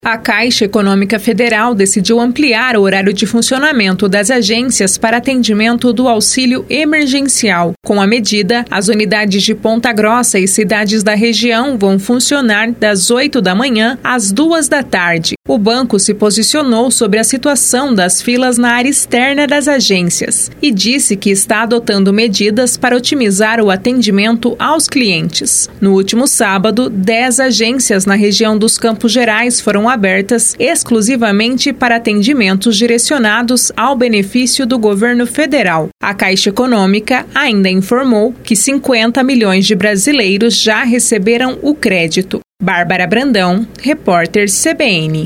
A Caixa Econômica Federal decidiu ampliar o horário de funcionamento das agências para atendimento do auxílio emergencial. Com a medida, as unidades de Ponta Grossa e cidades da região vão funcionar das 8 da manhã às 2 da tarde. O banco se posicionou sobre a situação das filas na área externa das agências e disse que está adotando medidas para otimizar o atendimento aos clientes. No último sábado, 10 agências na região dos Campos Gerais foram abertas exclusivamente para atendimentos direcionados ao benefício do governo federal. A Caixa Econômica ainda informou que 50 milhões de brasileiros já receberam o crédito. Bárbara Brandão, repórter CBN.